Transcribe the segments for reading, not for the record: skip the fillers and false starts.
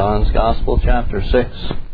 John's Gospel, chapter 6.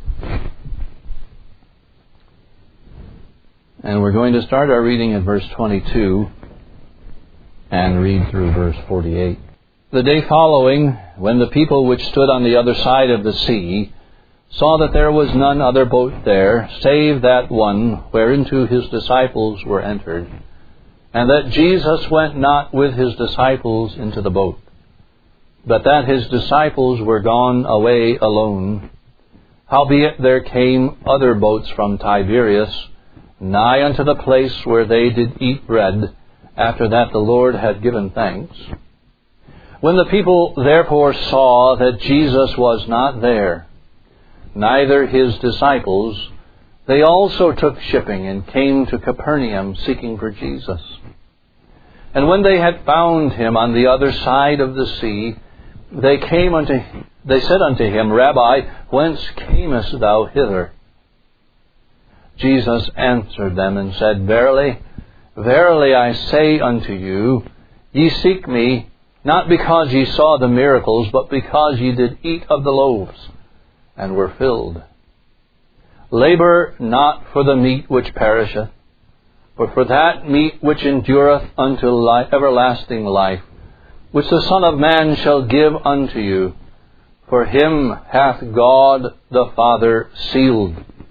And we're going to start our reading at verse 22 and read through verse 48. The day following, when the people which stood on the other side of the sea saw that there was none other boat there, save that one whereinto his disciples were entered, and that Jesus went not with his disciples into the boat, but that his disciples were gone away alone. Howbeit there came other boats from Tiberias, nigh unto the place where they did eat bread, after that the Lord had given thanks. When the people therefore saw that Jesus was not there, neither his disciples, they also took shipping and came to Capernaum, seeking for Jesus. And when they had found him on the other side of the sea, they said unto him, Rabbi, whence camest thou hither? Jesus answered them and said, Verily, verily I say unto you, ye seek me, not because ye saw the miracles, but because ye did eat of the loaves, and were filled. Labour not for the meat which perisheth, but for that meat which endureth unto everlasting life, which the Son of Man shall give unto you. For him hath God the Father sealed.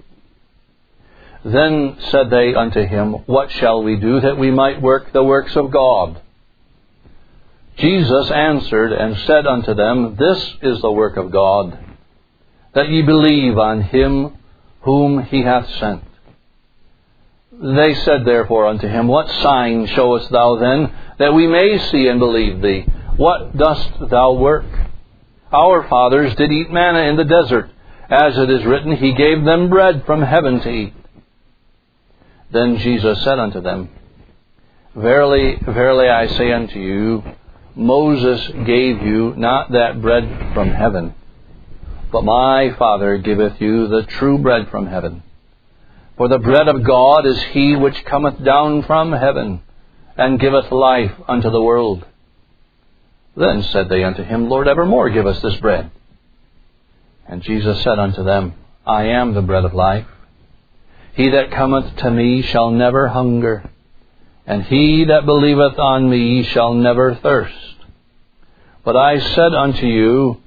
Then said they unto him, What shall we do that we might work the works of God? Jesus answered and said unto them, This is the work of God, that ye believe on him whom he hath sent. They said therefore unto him, What sign showest thou then, that we may see and believe thee? What dost thou work? Our fathers did eat manna in the desert, as it is written, He gave them bread from heaven to eat. Then Jesus said unto them, Verily, verily I say unto you, Moses gave you not that bread from heaven, but my Father giveth you the true bread from heaven. For the bread of God is he which cometh down from heaven, and giveth life unto the world. Then said they unto him, Lord, evermore give us this bread. And Jesus said unto them, I am the bread of life. He that cometh to me shall never hunger, and he that believeth on me shall never thirst. But I said unto you,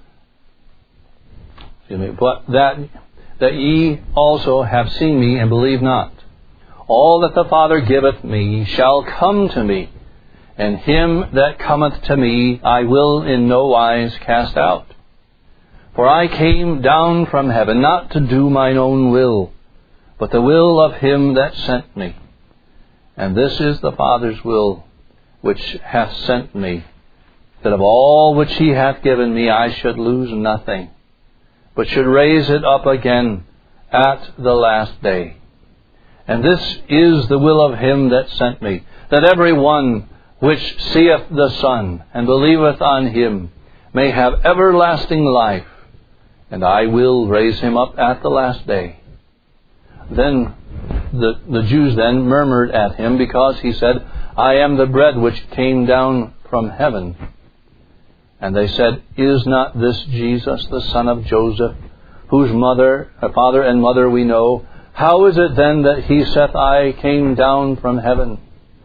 but that ye also have seen me and believe not. All that the Father giveth me shall come to me, and him that cometh to me I will in no wise cast out. For I came down from heaven not to do mine own will, but the will of him that sent me. And this is the Father's will which hath sent me, that of all which he hath given me I should lose nothing, but should raise it up again at the last day. And this is the will of him that sent me, that every one which seeth the Son and believeth on him may have everlasting life, and I will raise him up at the last day. Then the Jews then murmured at him, because he said, I am the bread which came down from heaven. And they said, Is not this Jesus, the son of Joseph, whose father and mother we know? How is it then that he saith, I came down from heaven?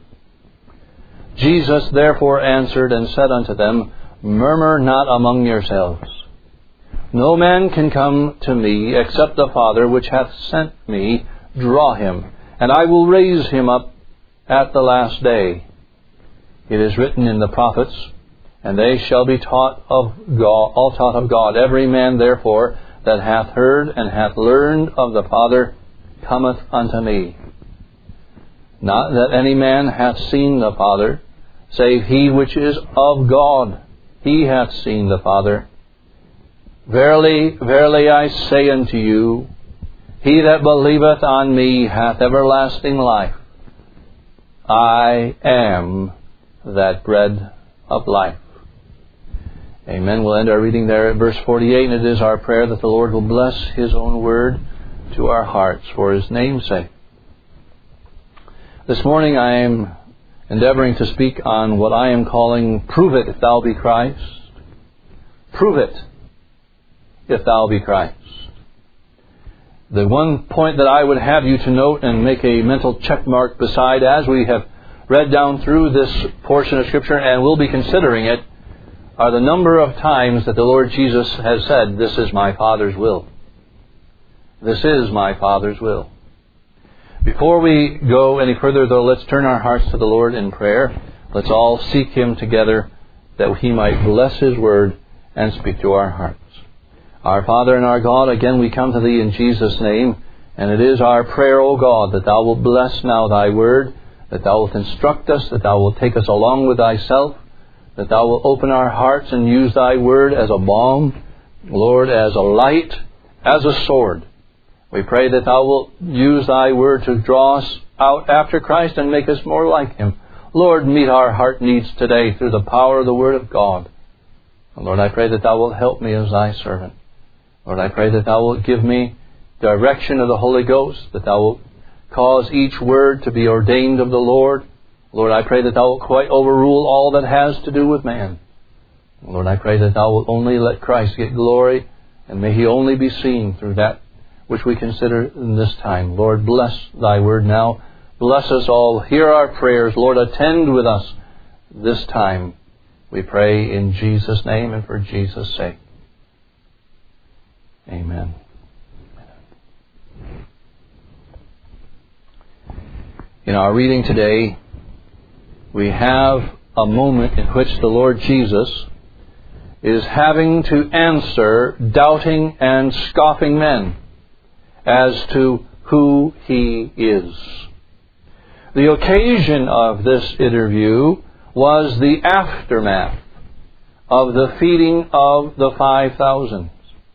Jesus therefore answered and said unto them, Murmur not among yourselves. No man can come to me, except the Father which hath sent me draw him, and I will raise him up at the last day. It is written in the prophets, And they shall be taught of God, all taught of God. Every man therefore that hath heard and hath learned of the Father cometh unto me. Not that any man hath seen the Father, save he which is of God. He hath seen the Father. Verily, verily I say unto you, he that believeth on me hath everlasting life. I am that bread of life. Amen. We'll end our reading there at verse 48, and it is our prayer that the Lord will bless His own word to our hearts for His name's sake. This morning I am endeavoring to speak on what I am calling Prove It If Thou Be Christ. Prove it if thou be Christ. The one point that I would have you to note and make a mental check mark beside as we have read down through this portion of Scripture and will be considering it are the number of times that the Lord Jesus has said, "This is my Father's will." This is my Father's will. Before we go any further, though, let's turn our hearts to the Lord in prayer. Let's all seek Him together that He might bless His Word and speak to our hearts. Our Father and our God, again we come to Thee in Jesus' name, and it is our prayer, O God, that Thou wilt bless now Thy Word, that Thou wilt instruct us, that Thou wilt take us along with Thyself, that Thou wilt open our hearts and use Thy Word as a balm, Lord, as a light, as a sword. We pray that Thou wilt use Thy Word to draw us out after Christ and make us more like Him. Lord, meet our heart needs today through the power of the Word of God. And Lord, I pray that Thou wilt help me as Thy servant. Lord, I pray that Thou wilt give me direction of the Holy Ghost, that Thou wilt cause each word to be ordained of the Lord. Lord, I pray that Thou wilt quite overrule all that has to do with man. Lord, I pray that Thou wilt only let Christ get glory, and may He only be seen through that which we consider in this time. Lord, bless Thy Word now. Bless us all. Hear our prayers. Lord, attend with us this time. We pray in Jesus' name and for Jesus' sake. Amen. In our reading today, we have a moment in which the Lord Jesus is having to answer doubting and scoffing men as to who He is. The occasion of this interview was the aftermath of the feeding of the 5,000.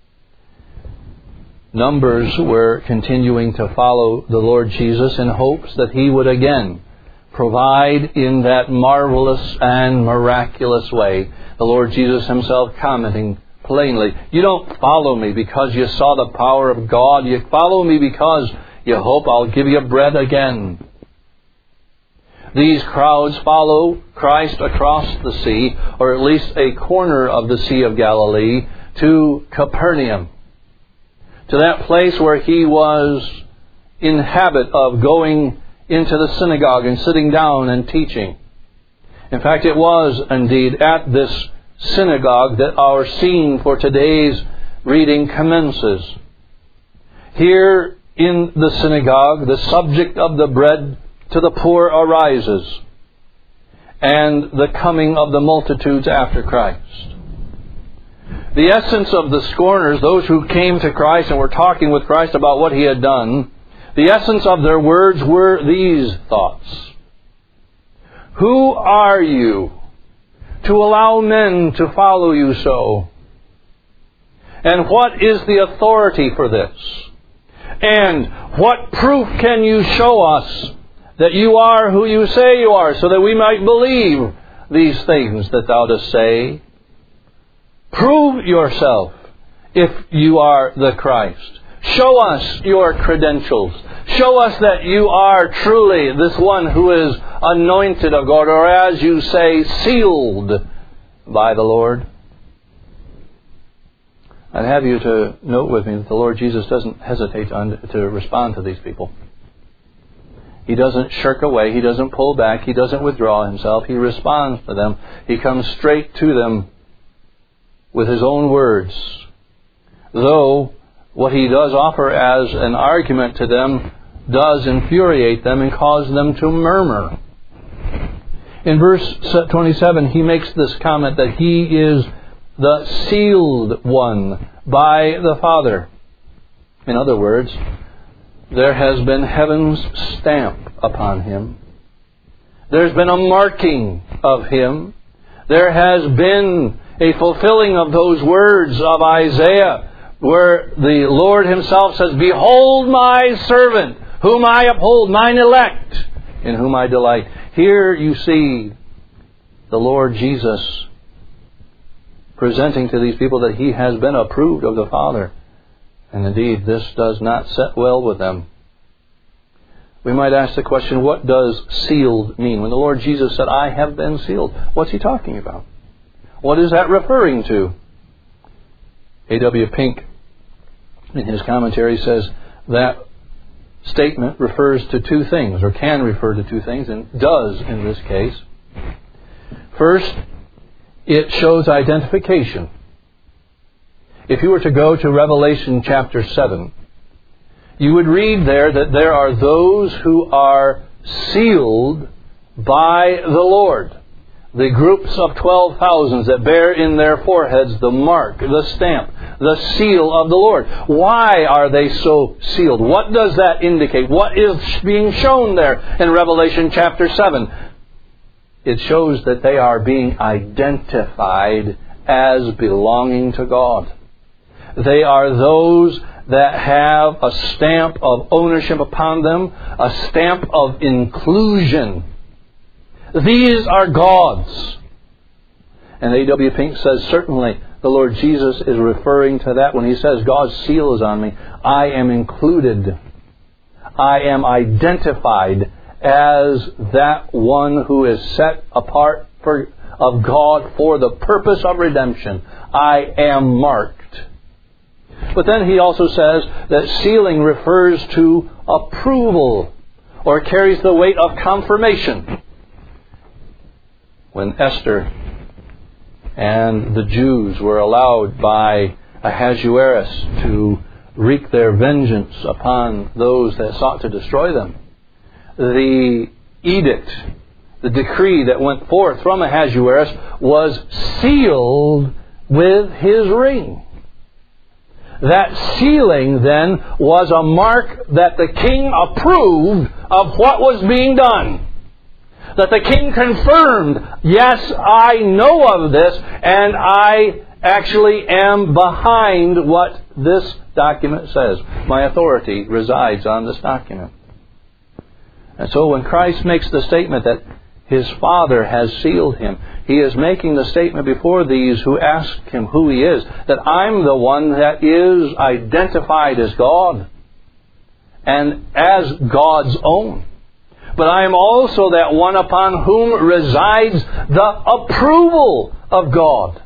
Numbers were continuing to follow the Lord Jesus in hopes that He would again provide in that marvelous and miraculous way. The Lord Jesus Himself commenting plainly, "You don't follow me because you saw the power of God. You follow me because you hope I'll give you bread again." These crowds follow Christ across the sea, or at least a corner of the Sea of Galilee, to Capernaum, to that place where He was in habit of going into the synagogue and sitting down and teaching. In fact, it was indeed at this synagogue that our scene for today's reading commences. Here in the synagogue, the subject of the bread to the poor arises, and the coming of the multitudes after Christ. The essence of the scorners, those who came to Christ and were talking with Christ about what He had done, the essence of their words were these thoughts: "Who are you to allow men to follow you so? And what is the authority for this? And what proof can you show us that you are who you say you are, so that we might believe these things that Thou dost say? Prove yourself if you are the Christ. Show us your credentials. Show us that you are truly this one who is anointed of God, or as you say, sealed by the Lord." I'd have you to note with me that the Lord Jesus doesn't hesitate to respond to these people. He doesn't shirk away. He doesn't pull back. He doesn't withdraw Himself. He responds to them. He comes straight to them with His own words. Though what He does offer as an argument to them does infuriate them and cause them to murmur. In verse 27, He makes this comment that He is the sealed one by the Father. In other words, there has been heaven's stamp upon Him. There's been a marking of Him. There has been a fulfilling of those words of Isaiah, where the Lord Himself says, "Behold my servant, whom I uphold, mine elect, in whom I delight." Here you see the Lord Jesus presenting to these people that He has been approved of the Father. And indeed, this does not set well with them. We might ask the question, what does sealed mean? When the Lord Jesus said, "I have been sealed," what's He talking about? What is that referring to? A.W. Pink, in his commentary, says that statement refers to two things, or can refer to two things, and does in this case. First, it shows identification. If you were to go to Revelation chapter 7, you would read there that there are those who are sealed by the Lord. The groups of 12,000 that bear in their foreheads the mark, the stamp, the seal of the Lord. Why are they so sealed? What does that indicate? What is being shown there in Revelation chapter 7? It shows that they are being identified as belonging to God. They are those that have a stamp of ownership upon them, a stamp of inclusion. These are God's. And A.W. Pink says, certainly the Lord Jesus is referring to that when He says, God's seal is on me. I am included. I am identified as that one who is set apart of God for the purpose of redemption. I am marked. But then he also says that sealing refers to approval, or carries the weight of confirmation. When Esther and the Jews were allowed by Ahasuerus to wreak their vengeance upon those that sought to destroy them, the edict, the decree that went forth from Ahasuerus was sealed with his ring. That sealing then was a mark that the king approved of what was being done. That the king confirmed, yes, I know of this, and I actually am behind what this document says. My authority resides on this document. And so when Christ makes the statement that His Father has sealed Him, He is making the statement before these who ask Him who He is, that I'm the one that is identified as God and as God's own. But I am also that one upon whom resides the approval of God.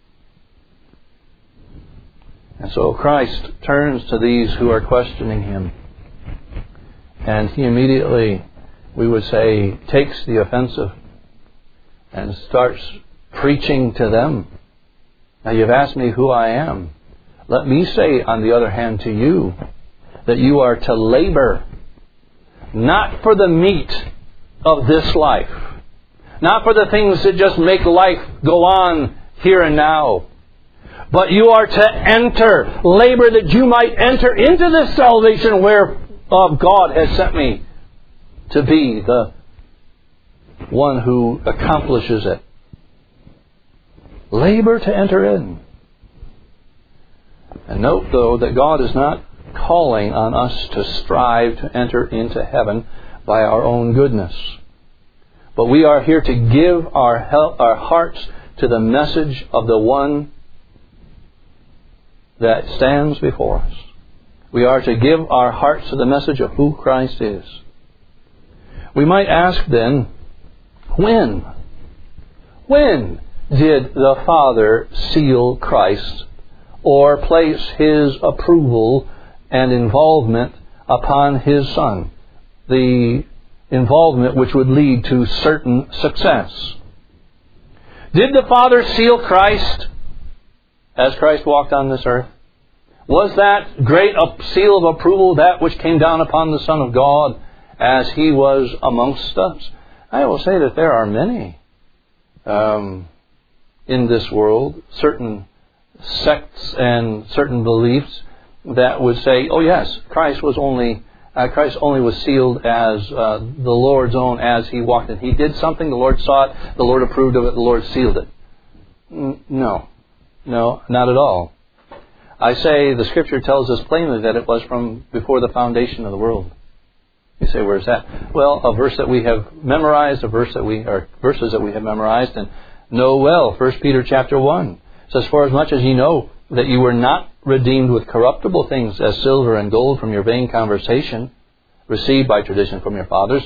And so Christ turns to these who are questioning Him, and He immediately, we would say, takes the offensive and starts preaching to them. Now, you've asked me who I am. Let me say, on the other hand, to you that you are to labor not for the meat of this life, not for the things that just make life go on here and now, but you are to enter, labor that you might enter into this salvation whereof God has sent me to be the one who accomplishes it. Labor to enter in. And note, though, that God is not calling on us to strive to enter into heaven by our own goodness. But we are here to give our hearts to the message of the one that stands before us. We are to give our hearts to the message of who Christ is. We might ask then, when did the Father seal Christ or place His approval and involvement upon His Son? The involvement which would lead to certain success. Did the Father seal Christ as Christ walked on this earth? Was that great seal of approval that which came down upon the Son of God as He was amongst us? I will say that there are many in this world, certain sects and certain beliefs that would say, oh yes, Christ only was sealed as the Lord's own as He walked in. He did something, the Lord saw it, the Lord approved of it, the Lord sealed it. No, not at all. I say the Scripture tells us plainly that it was from before the foundation of the world. You say, where's that? Well, a verse that we have memorized, verses that we have memorized and know well. 1 Peter chapter 1 says, for as much as ye know that you were not redeemed with corruptible things as silver and gold from your vain conversation, received by tradition from your fathers,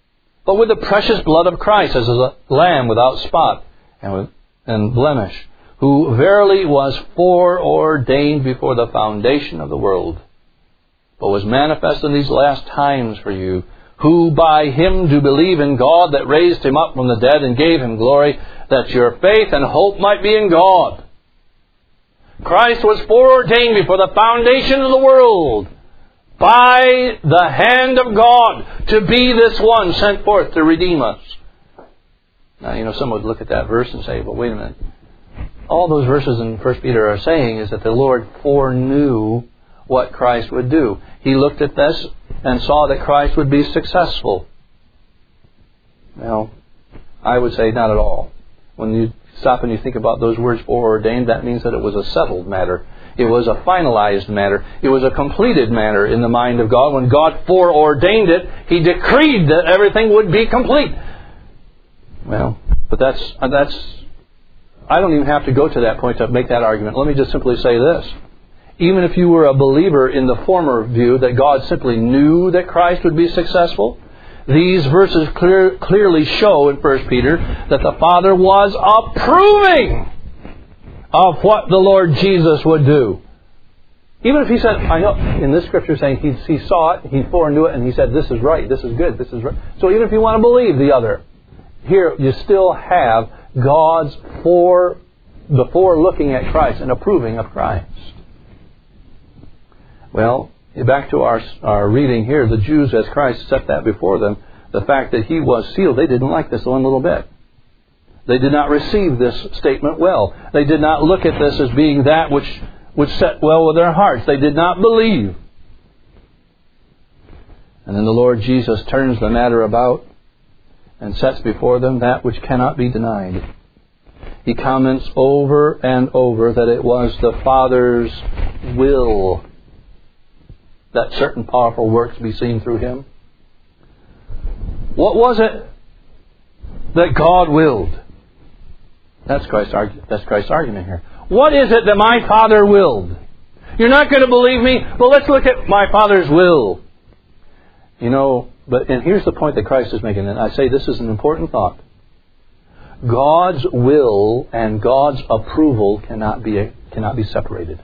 but with the precious blood of Christ as a lamb without spot and blemish, who verily was foreordained before the foundation of the world, but was manifest in these last times for you, who by him do believe in God, that raised him up from the dead and gave him glory, that your faith and hope might be in God. Christ was foreordained before the foundation of the world by the hand of God to be this one sent forth to redeem us. Now, some would look at that verse and say, well, wait a minute. All those verses in 1 Peter are saying is that the Lord foreknew what Christ would do. He looked at this and saw that Christ would be successful. Well, I would say not at all. When you stop and you think about those words, foreordained, that means that it was a settled matter. It was a finalized matter. It was a completed matter in the mind of God. When God foreordained it, He decreed that everything would be complete. Well, but that's I don't even have to go to that point to make that argument. Let me just simply say this. Even if you were a believer in the former view that God simply knew that Christ would be successful, these verses clearly show in 1 Peter that the Father was approving of what the Lord Jesus would do. Even if He said, I know in this Scripture saying He saw it, He foreknew it, and He said, this is right, this is good, this is right. So even if you want to believe the other, here you still have God's before looking at Christ and approving of Christ. Well, back to our reading here, the Jews, as Christ set that before them, the fact that He was sealed, they didn't like this one little bit. They did not receive this statement well. They did not look at this as being that which set well with their hearts. They did not believe. And then the Lord Jesus turns the matter about and sets before them that which cannot be denied. He comments over and over that it was the Father's will that certain powerful works be seen through Him. What was it that God willed? That's Christ's argument here. What is it that my Father willed? You're not going to believe me? Well, let's look at my Father's will. And here's the point that Christ is making, and I say this is an important thought. God's will and God's approval cannot be separated.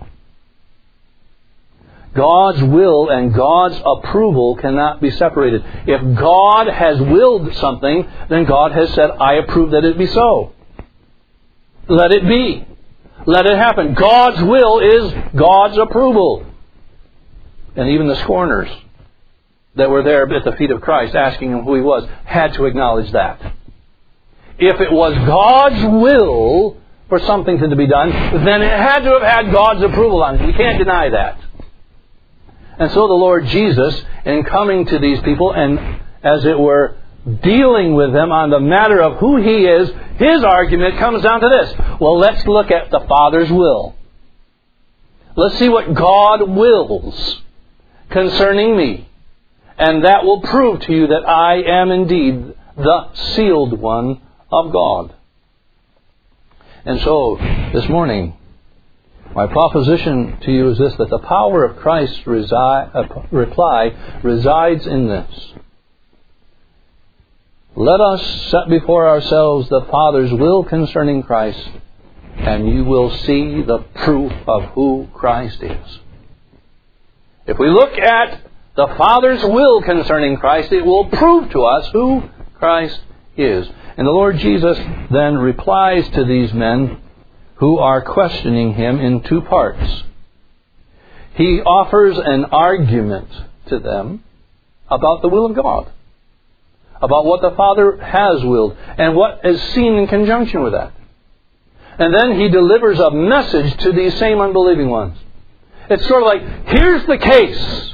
God's will and God's approval cannot be separated. If God has willed something, then God has said, I approve that it be so. Let it be. Let it happen. God's will is God's approval. And even the scorners that were there at the feet of Christ asking Him who He was had to acknowledge that. If it was God's will for something to be done, then it had to have had God's approval on it. You can't deny that. And so the Lord Jesus, in coming to these people and, as it were, dealing with them on the matter of who He is, His argument comes down to this. Well, let's look at the Father's will. Let's see what God wills concerning me. And that will prove to you that I am indeed the sealed one of God. And so, this morning, my proposition to you is this, that the power of Christ's reply resides in this. Let us set before ourselves the Father's will concerning Christ, and you will see the proof of who Christ is. If we look at the Father's will concerning Christ, it will prove to us who Christ is. And the Lord Jesus then replies to these men who are questioning Him in two parts. He offers an argument to them about the will of God, about what the Father has willed, and what is seen in conjunction with that. And then He delivers a message to these same unbelieving ones. It's sort of like, here's the case.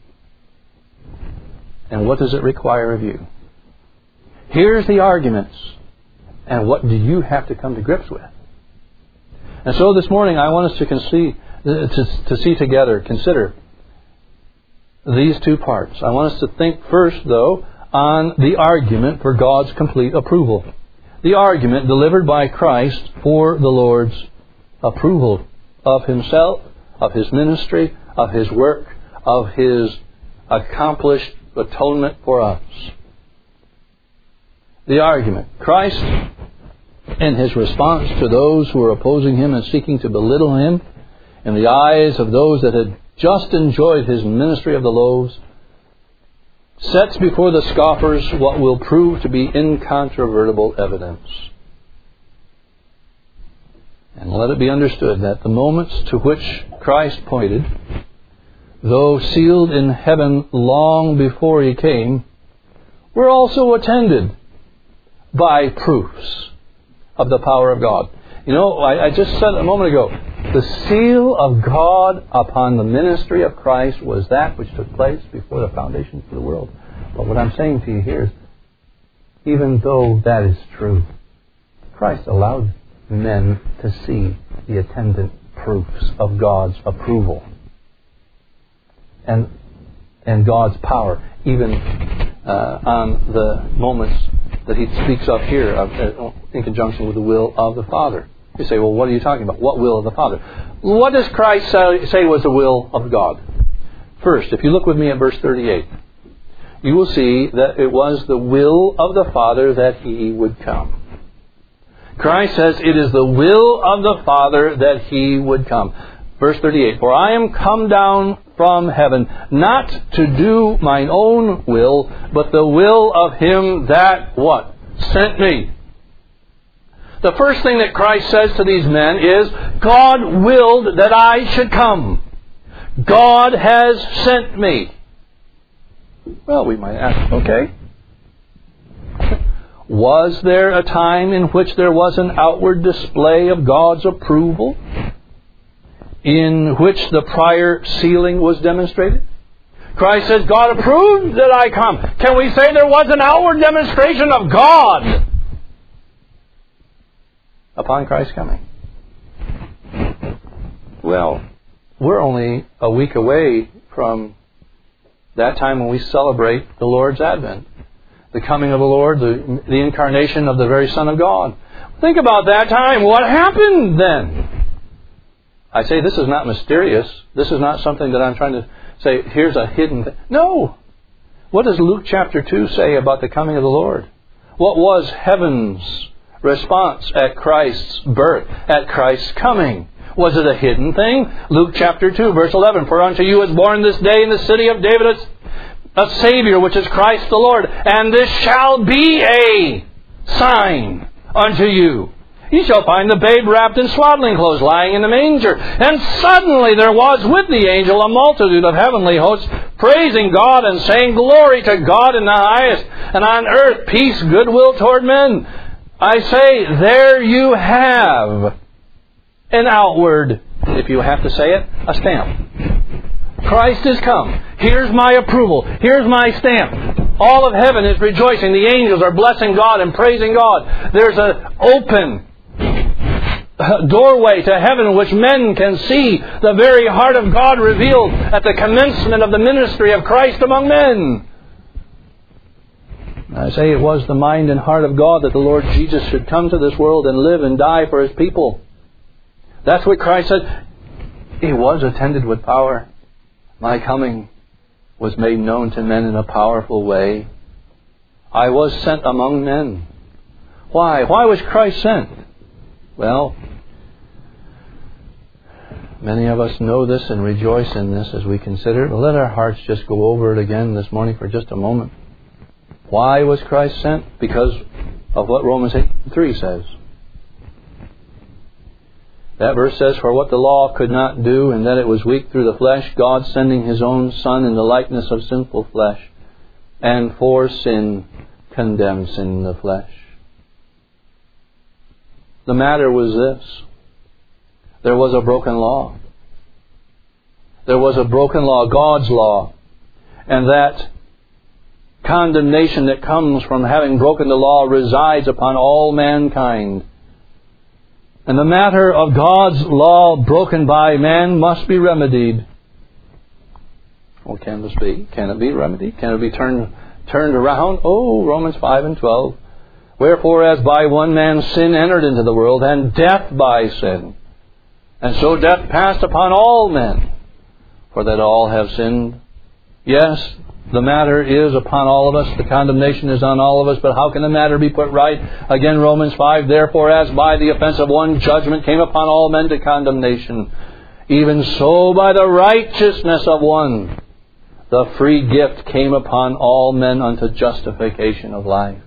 And what does it require of you? Here's the arguments. And what do you have to come to grips with? And so this morning I want us to see together, consider these two parts. I want us to think first, though, on the argument for God's complete approval. The argument delivered by Christ for the Lord's approval of Himself, of His ministry, of His work, of His accomplished atonement for us. The argument. Christ And his response to those who were opposing him and seeking to belittle him in the eyes of those that had just enjoyed his ministry of the loaves sets before the scoffers what will prove to be incontrovertible evidence. And let it be understood that the moments to which Christ pointed, though sealed in heaven long before he came, were also attended by proofs of the power of God. You know, I just said a moment ago, the seal of God upon the ministry of Christ was that which took place before the foundations of the world. But what I'm saying to you here is, even though that is true, Christ allowed men to see the attendant proofs of God's approval and God's power, even on the moments that he speaks of here in conjunction with the will of the Father. You say, well, what are you talking about? What will of the Father? What does Christ say was the will of God? First, if you look with me at verse 38, you will see that it was the will of the Father that he would come. Christ says it is the will of the Father that he would come. Verse 38, for I am come down from heaven, not to do mine own will, but the will of him that, what? Sent me. The first thing that Christ says to these men is, God willed that I should come. God has sent me. Well, we might ask, okay. Was there a time in which there was an outward display of God's approval, in which the prior sealing was demonstrated? Christ says, God approved that I come. Can we say there was an outward demonstration of God upon Christ's coming? Well, we're only a week away from that time when we celebrate the Lord's Advent. The coming of the Lord, the incarnation of the very Son of God. Think about that time. What happened then? I say this is not mysterious. This is not something that I'm trying to say, here's a hidden thing. No. What does Luke chapter 2 say about the coming of the Lord? What was heaven's response at Christ's birth, at Christ's coming? Was it a hidden thing? Luke chapter 2, verse 11, for unto you is born this day in the city of David a Savior, which is Christ the Lord. And this shall be a sign unto you. Ye shall find the babe wrapped in swaddling clothes, lying in the manger. And suddenly there was with the angel a multitude of heavenly hosts, praising God and saying, Glory to God in the highest, and on earth peace, goodwill toward men. I say, there you have an outward, if you have to say it, a stamp. Christ is come. Here's my approval. Here's my stamp. All of heaven is rejoicing. The angels are blessing God and praising God. There's an open doorway to heaven which men can see the very heart of God revealed at the commencement of the ministry of Christ among men. I say it was the mind and heart of God that the Lord Jesus should come to this world and live and die for His people. That's what Christ said. He was attended with power. My coming was made known to men in a powerful way. I was sent among men. Why? Why was Christ sent? Well, many of us know this and rejoice in this as we consider it. But let our hearts just go over it again this morning for just a moment. Why was Christ sent? Because of what Romans 8:3 says. That verse says, for what the law could not do, and that it was weak through the flesh, God sending His own Son in the likeness of sinful flesh, and for sin condemned sin in the flesh. The matter was this. There was a broken law. There was a broken law, God's law. And that condemnation that comes from having broken the law resides upon all mankind. And the matter of God's law broken by man must be remedied. Well, can this be? Can it be remedied? Can it be turned around? Oh, Romans 5:12. Wherefore, as by one man sin entered into the world, and death by sin. And so death passed upon all men, for that all have sinned Yes, the matter is upon all of us. The condemnation is on all of us. But how can the matter be put right? Again, Romans 5, therefore, as by the offense of one judgment came upon all men to condemnation, even so by the righteousness of one, the free gift came upon all men unto justification of life.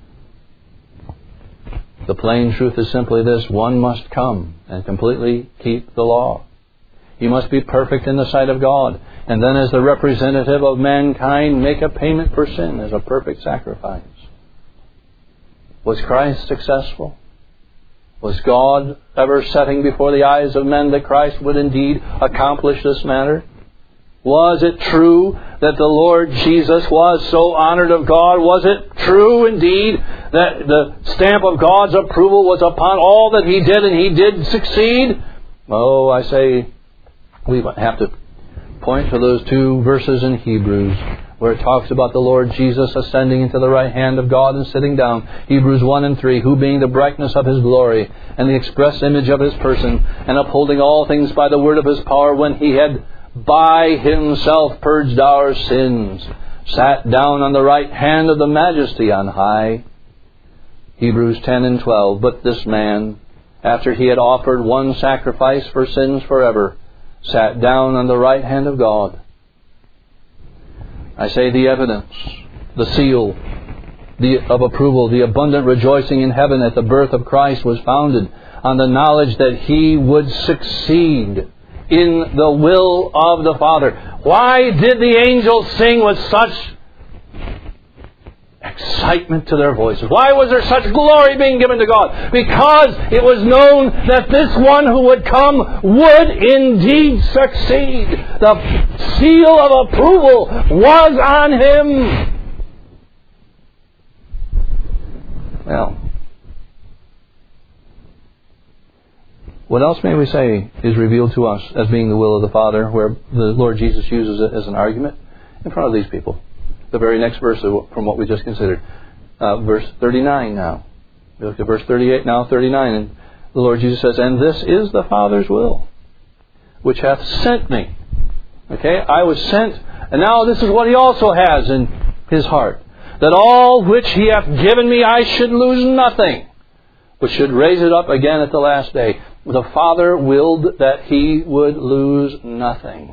The plain truth is simply this: one must come and completely keep the law. He must be perfect in the sight of God, and then as the representative of mankind make a payment for sin as a perfect sacrifice. Was Christ successful? Was God ever setting before the eyes of men that Christ would indeed accomplish this matter? Was it true that the Lord Jesus was so honored of God? Was it true indeed that the stamp of God's approval was upon all that He did, and He did succeed? Oh, I say, we have to point to those 2 verses in Hebrews where it talks about the Lord Jesus ascending into the right hand of God and sitting down. Hebrews 1 and 3, who being the brightness of His glory and the express image of His person, and upholding all things by the word of His power, when He had by Himself purged our sins, sat down on the right hand of the Majesty on high. Hebrews 10 and 12, but this man, after He had offered one sacrifice for sins forever, sat down on the right hand of God. I say the evidence, the seal of approval, the abundant rejoicing in heaven at the birth of Christ was founded on the knowledge that He would succeed in the will of the Father. Why did the angels sing with such excitement to their voices? Why was there such glory being given to God? Because it was known that this one who would come would indeed succeed. The seal of approval was on Him. Well, what else may we say is revealed to us as being the will of the Father, where the Lord Jesus uses it as an argument in front of these people? The very next verse from what we just considered. Verse 39 now. We look at verse 38, now 39. And the Lord Jesus says, and this is the Father's will, which hath sent me. Okay, I was sent, and now this is what He also has in His heart. That all which He hath given me I should lose nothing, but should raise it up again at the last day. The Father willed that He would lose nothing.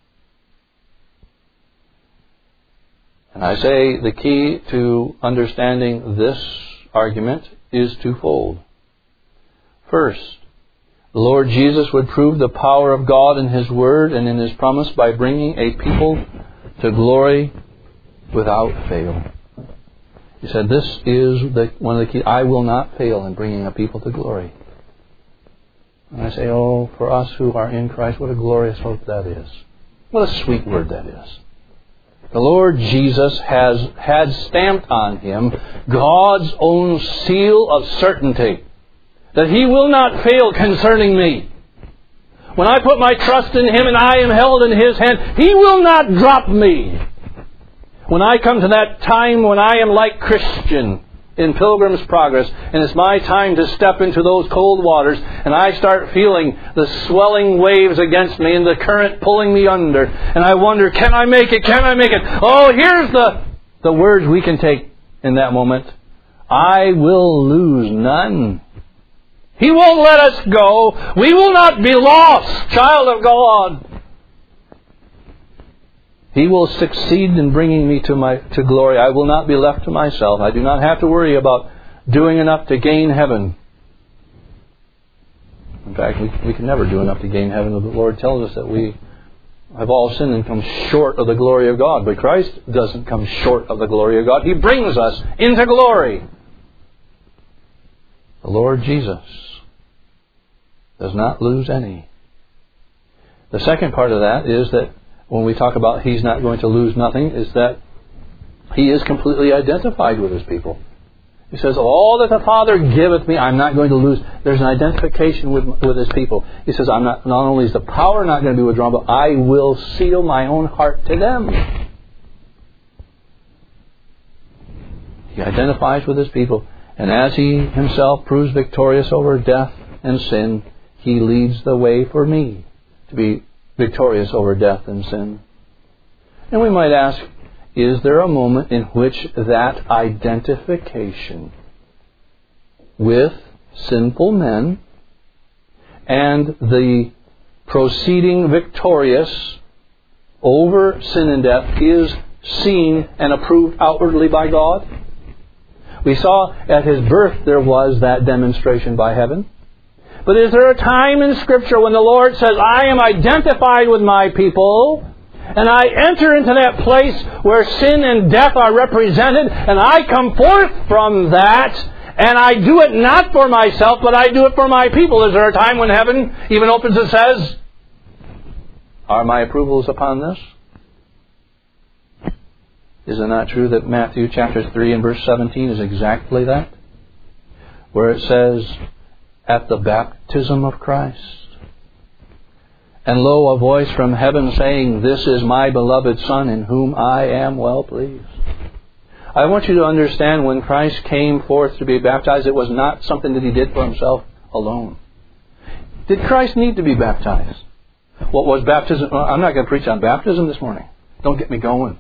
And I say the key to understanding this argument is twofold. First, the Lord Jesus would prove the power of God in His Word and in His promise by bringing a people to glory without fail. He said, this is one of the keys. I will not fail in bringing a people to glory. And I say, oh, for us who are in Christ, what a glorious hope that is. What a sweet word that is. The Lord Jesus has had stamped on Him God's own seal of certainty that He will not fail concerning me. When I put my trust in Him and I am held in His hand, He will not drop me. When I come to that time when I am like Christian in Pilgrim's Progress, and it's my time to step into those cold waters, and I start feeling the swelling waves against me and the current pulling me under, and I wonder, can I make it? Can I make it? Oh, here's the words we can take in that moment. I will lose none. He won't let us go. We will not be lost, child of God. He will succeed in bringing me to glory. I will not be left to myself. I do not have to worry about doing enough to gain heaven. In fact, we can never do enough to gain heaven. The Lord tells us that we have all sinned and come short of the glory of God. But Christ doesn't come short of the glory of God. He brings us into glory. The Lord Jesus does not lose any. The second part of that is that when we talk about He's not going to lose nothing, is that He is completely identified with His people. He says, all that the Father giveth me, I'm not going to lose. There's an identification with His people. He says, not only is the power not going to be withdrawn, but I will seal my own heart to them. He identifies with His people. And as He Himself proves victorious over death and sin, He leads the way for me to be victorious over death and sin. And we might ask, is there a moment in which that identification with sinful men and the proceeding victorious over sin and death is seen and approved outwardly by God? We saw at His birth there was that demonstration by heaven. But is there a time in Scripture when the Lord says, I am identified with my people, and I enter into that place where sin and death are represented, and I come forth from that, and I do it not for myself, but I do it for my people? Is there a time when heaven even opens and says, are my approvals upon this? Is it not true that Matthew chapter 3 and verse 17 is exactly that? Where it says, at the baptism of Christ, and lo, a voice from heaven saying, this is my beloved Son, in whom I am well pleased. I want you to understand, when Christ came forth to be baptized, it was not something that He did for Himself alone. Did Christ need to be baptized? What was baptism? I'm not going to preach on baptism this morning. Don't get me going.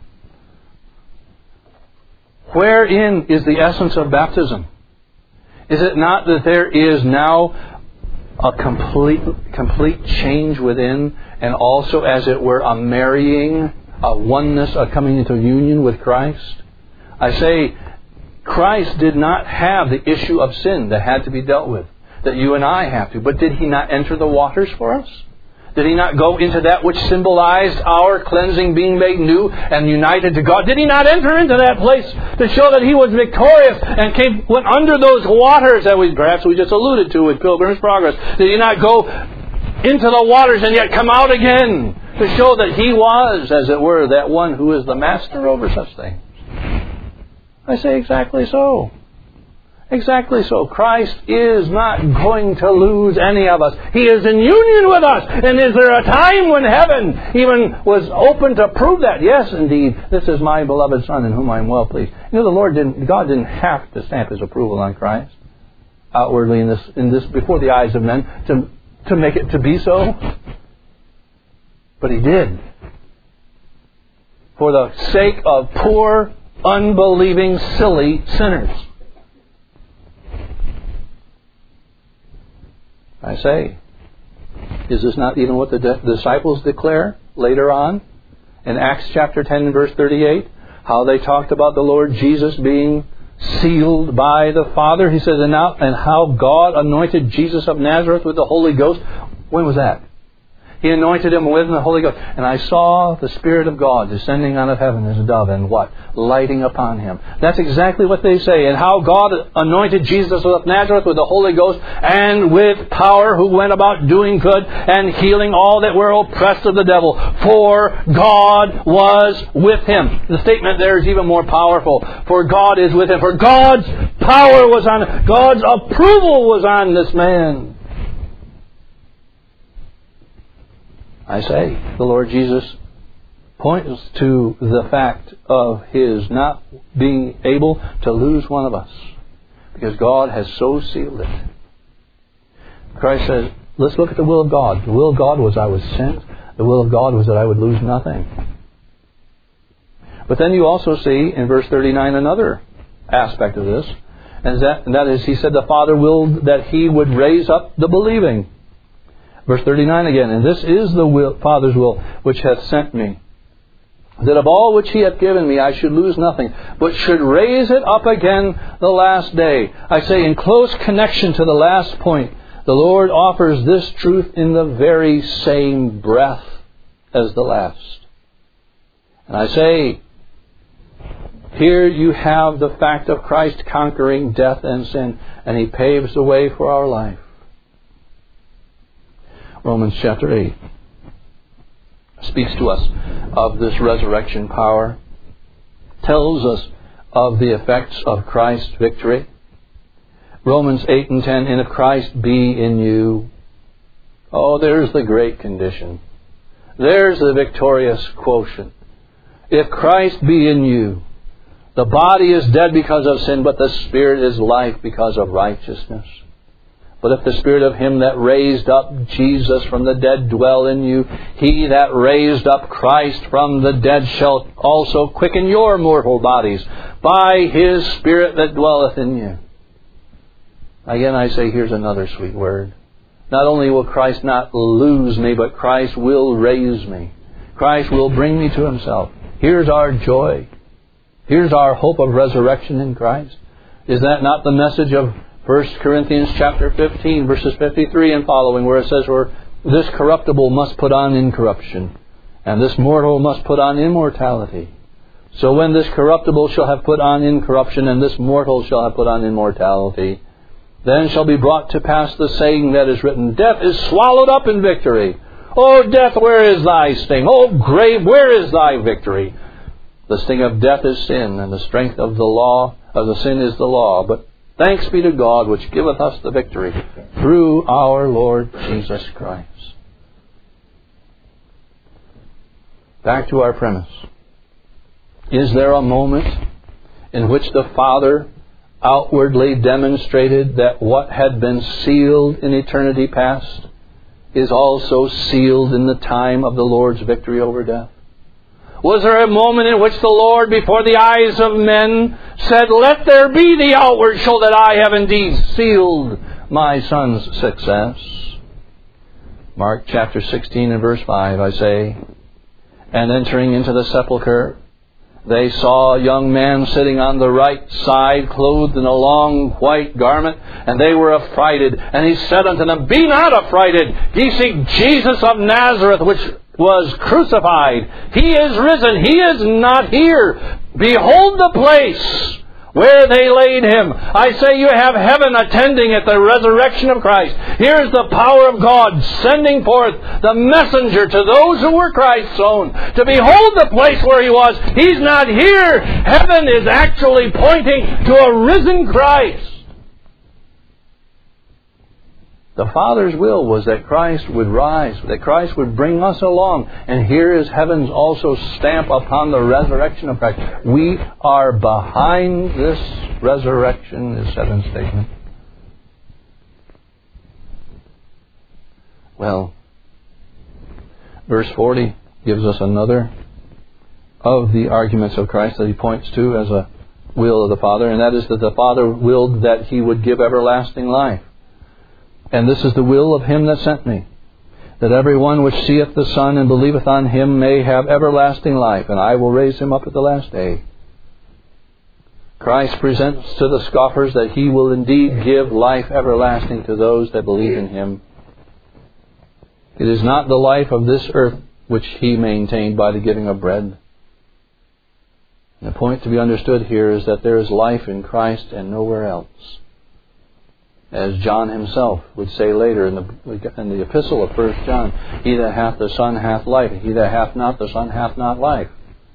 Wherein is the essence of baptism? Is it not that there is now a complete change within, and also, as it were, a marrying, a oneness, a coming into union with Christ? I say, Christ did not have the issue of sin that had to be dealt with, that you and I have to. But did He not enter the waters for us? Did He not go into that which symbolized our cleansing, being made new and united to God? Did He not enter into that place to show that He was victorious and went under those waters that perhaps we just alluded to with Pilgrim's Progress? Did He not go into the waters and yet come out again to show that He was, as it were, that one who is the master over such things? I say exactly so. Exactly so. Christ is not going to lose any of us. He is in union with us. And is there a time when heaven even was open to prove that? Yes, indeed. This is my beloved Son, in whom I am well pleased. You know, God didn't have to stamp His approval on Christ outwardly in this before the eyes of men to make it to be so. But He did. For the sake of poor, unbelieving, silly sinners. I say, is this not even what the disciples declare later on in Acts chapter 10 and verse 38? How they talked about the Lord Jesus being sealed by the Father. He says, and how God anointed Jesus of Nazareth with the Holy Ghost. When was that? He anointed Him with the Holy Ghost. And I saw the Spirit of God descending out of heaven as a dove, and what? Lighting upon Him. That's exactly what they say. And how God anointed Jesus of Nazareth with the Holy Ghost and with power, who went about doing good and healing all that were oppressed of the devil. For God was with Him. The statement there is even more powerful. For God is with Him. For God's power was on Him. God's approval was on this man. I say, the Lord Jesus points to the fact of His not being able to lose one of us, because God has so sealed it. Christ says, let's look at the will of God. The will of God was I was sent. The will of God was that I would lose nothing. But then you also see in verse 39 another aspect of this, and that is, He said the Father willed that He would raise up the believing. Verse 39 again, and this is the Father's will which hath sent me, that of all which He hath given me I should lose nothing, but should raise it up again the last day. I say, in close connection to the last point, the Lord offers this truth in the very same breath as the last. And I say, here you have the fact of Christ conquering death and sin, and He paves the way for our life. Romans chapter 8 speaks to us of this resurrection power, tells us of the effects of Christ's victory. Romans 8 and 10, and if Christ be in you, oh, there's the great condition. There's the victorious quotient. If Christ be in you, the body is dead because of sin, but the Spirit is life because of righteousness. But if the Spirit of Him that raised up Jesus from the dead dwell in you, He that raised up Christ from the dead shall also quicken your mortal bodies by His Spirit that dwelleth in you. Again, I say, here's another sweet word. Not only will Christ not lose me, but Christ will raise me. Christ will bring me to Himself. Here's our joy. Here's our hope of resurrection in Christ. Is that not the message of 1 Corinthians chapter 15, verses 53 and following, where it says, "Where this corruptible must put on incorruption, and this mortal must put on immortality. So when this corruptible shall have put on incorruption, and this mortal shall have put on immortality, then shall be brought to pass the saying that is written, Death is swallowed up in victory. O death, where is thy sting? O grave, where is thy victory? The sting of death is sin, and the strength of the sin is the law. But thanks be to God, which giveth us the victory through our Lord Jesus Christ." Back to our premise. Is there a moment in which the Father outwardly demonstrated that what had been sealed in eternity past is also sealed in the time of the Lord's victory over death? Was there a moment in which the Lord, before the eyes of men, said, "Let there be the outward show that I have indeed sealed my Son's success"? Mark chapter 16 and verse 5, I say, "And entering into the sepulchre, they saw a young man sitting on the right side, clothed in a long white garment, and they were affrighted. And He said unto them, Be not affrighted. Ye seek Jesus of Nazareth, which was crucified. He is risen. He is not here. Behold the place where they laid Him. I say you have heaven attending at the resurrection of Christ. Here is the power of God sending forth the messenger to those who were Christ's own to behold the place where He was. He's not here. Heaven is actually pointing to a risen Christ. The Father's will was that Christ would rise, that Christ would bring us along. And here is heaven's also stamp upon the resurrection of Christ. We are behind this resurrection, is heaven's statement. Well, verse 40 gives us another of the arguments of Christ that He points to as a will of the Father, and that is that the Father willed that He would give everlasting life. And this is the will of Him that sent me, that every one which seeth the Son and believeth on Him may have everlasting life, and I will raise him up at the last day. Christ presents to the scoffers that He will indeed give life everlasting to those that believe in Him. It is not the life of this earth which He maintained by the giving of bread. And the point to be understood here is that there is life in Christ and nowhere else. As John himself would say later in the epistle of 1 John, He that hath the Son hath life, and he that hath not the Son hath not life.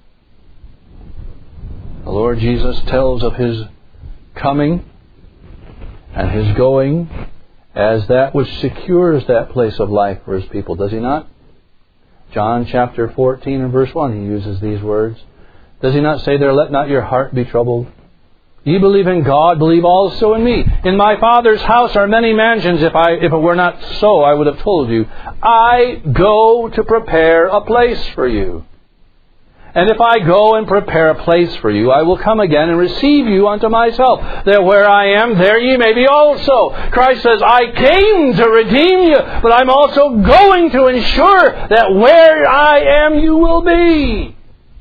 The Lord Jesus tells of His coming and His going as that which secures that place of life for His people, does He not? John chapter 14 and verse 1, He uses these words. Does He not say there, "Let not your heart be troubled. Ye believe in God, believe also in me. In my Father's house are many mansions. If it were not so, I would have told you. I go to prepare a place for you. And if I go and prepare a place for you, I will come again and receive you unto myself, that where I am, there ye may be also." Christ says, I came to redeem you, but I'm also going to ensure that where I am, you will be.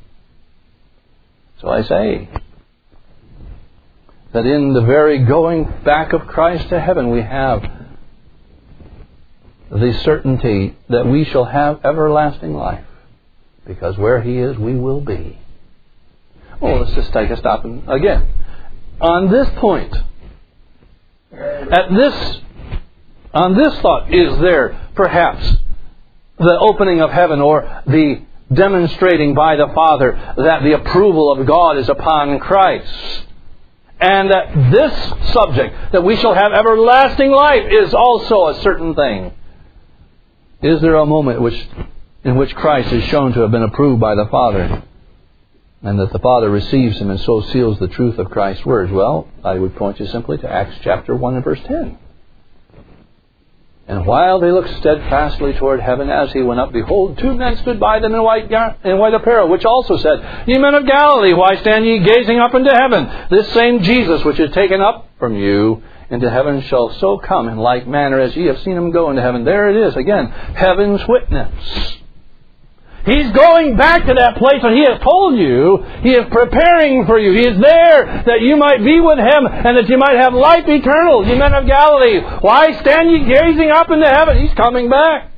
So I say that in the very going back of Christ to heaven, we have the certainty that we shall have everlasting life, because where He is, we will be. Well, let's just take a stop and again. On this point, on this thought, is there perhaps the opening of heaven or the demonstrating by the Father that the approval of God is upon Christ? And that this subject, that we shall have everlasting life, is also a certain thing. Is there a moment in which Christ is shown to have been approved by the Father, and that the Father receives Him and so seals the truth of Christ's words? Well, I would point you simply to Acts chapter 1 and verse 10. And while they looked steadfastly toward heaven as he went up, behold, 2 men stood by them in white apparel, which also said, Ye men of Galilee, why stand ye gazing up into heaven? This same Jesus, which is taken up from you into heaven, shall so come in like manner as ye have seen him go into heaven. There it is, again, heaven's witness. He's going back to that place that He has told you. He is preparing for you. He is there that you might be with Him and that you might have life eternal. Ye men of Galilee, why stand ye gazing up into heaven? He's coming back.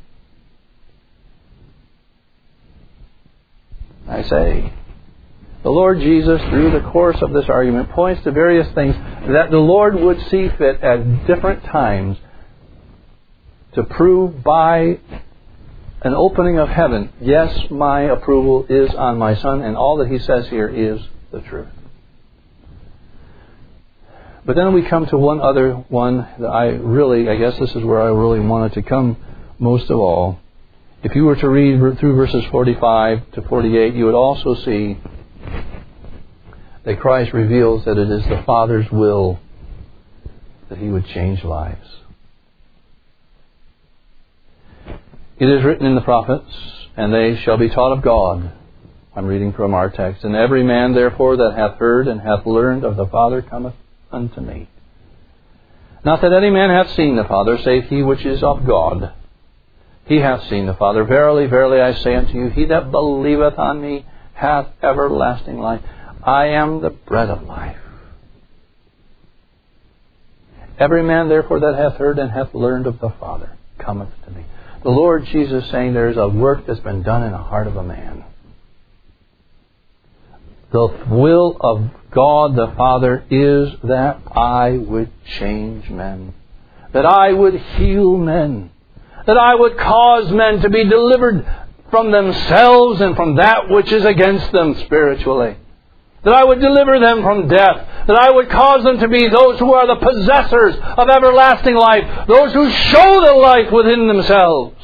I say, the Lord Jesus, through the course of this argument, points to various things that the Lord would see fit at different times to prove by an opening of heaven, yes, my approval is on my Son, and all that He says here is the truth. But then we come to one other one that I guess this is where I really wanted to come most of all. If you were to read through verses 45 to 48, you would also see that Christ reveals that it is the Father's will that He would change lives. It is written in the prophets, and they shall be taught of God. I'm reading from our text. And every man, therefore, that hath heard and hath learned of the Father cometh unto me. Not that any man hath seen the Father, save he which is of God. He hath seen the Father. Verily, verily, I say unto you, he that believeth on me hath everlasting life. I am the bread of life. Every man, therefore, that hath heard and hath learned of the Father cometh to me. The Lord Jesus saying there is a work that's been done in the heart of a man. The will of God the Father is that I would change men. That I would heal men. That I would cause men to be delivered from themselves and from that which is against them spiritually. That I would deliver them from death. That I would cause them to be those who are the possessors of everlasting life. Those who show the life within themselves.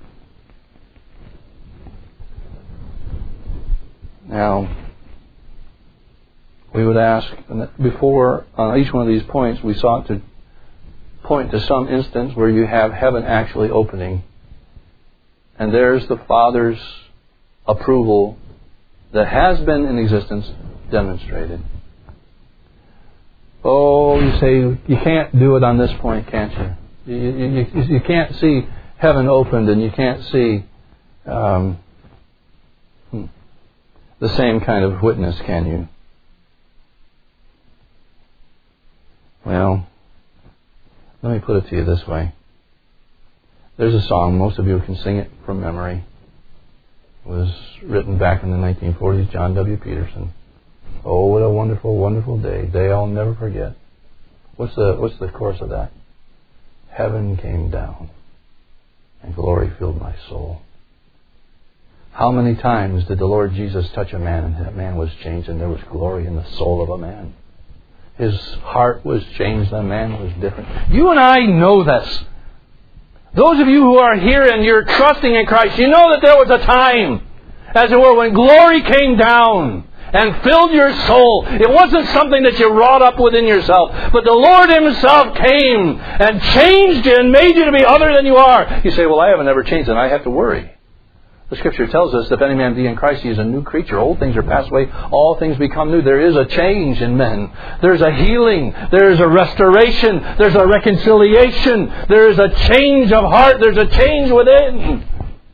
Now, we would ask, before on each one of these points, we sought to point to some instance where you have heaven actually opening. And there's the Father's approval that has been in existence demonstrated. Oh, you say, you can't do it on this point, can't you? You can't see heaven opened and you can't see the same kind of witness, can you? Well, let me put it to you this way. There's a song, most of you can sing it from memory. It was written back in the 1940s, John W. Peterson. Oh, what a wonderful, wonderful day. Day I'll never forget. What's the chorus of that? Heaven came down and glory filled my soul. How many times did the Lord Jesus touch a man and that man was changed and there was glory in the soul of a man? His heart was changed, the man was different. You and I know this. Those of you who are here and you're trusting in Christ, you know that there was a time, as it were, when glory came down and filled your soul. It wasn't something that you wrought up within yourself, but the Lord Himself came and changed you and made you to be other than you are. You say, well, I haven't ever changed and I have to worry. The Scripture tells us, if any man be in Christ, he is a new creature. Old things are passed away, all things become new. There is a change in men. There's a healing. There's a restoration. There's a reconciliation. There's a change of heart. There's a change within.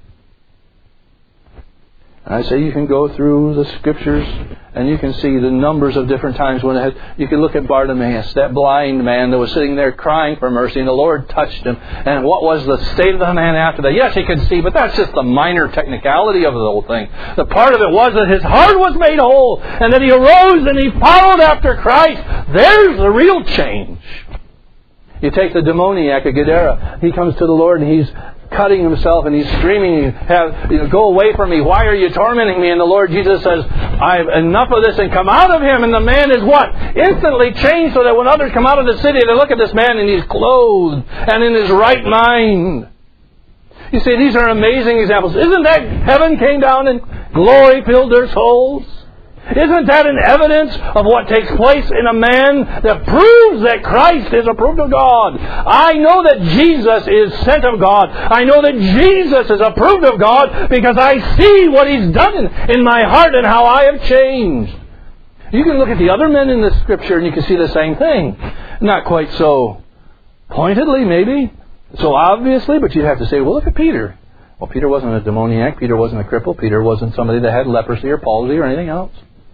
And I say you can go through the Scriptures and you can see the numbers of different times when you can look at Bartimaeus, that blind man that was sitting there crying for mercy, and the Lord touched him. And what was the state of the man after that? Yes, he could see, but that's just the minor technicality of the whole thing. The part of it was that his heart was made whole and that he arose and he followed after Christ. There's the real change. You take the demoniac of Gadara. He comes to the Lord and he's cutting himself and he's screaming, go away from me. Why are you tormenting me? And the Lord Jesus says, I've enough of this, and come out of him. And the man is what? Instantly changed, so that when others come out of the city, they look at this man and he's clothed and in his right mind. You see, these are amazing examples. Isn't that heaven came down and glory filled their souls? Isn't that an evidence of what takes place in a man that proves that Christ is approved of God? I know that Jesus is sent of God. I know that Jesus is approved of God because I see what He's done in my heart and how I have changed. You can look at the other men in the Scripture and you can see the same thing. Not quite so pointedly, maybe, so obviously, but you'd have to say, well, look at Peter. Well, Peter wasn't a demoniac. Peter wasn't a cripple. Peter wasn't somebody that had leprosy or palsy or anything else.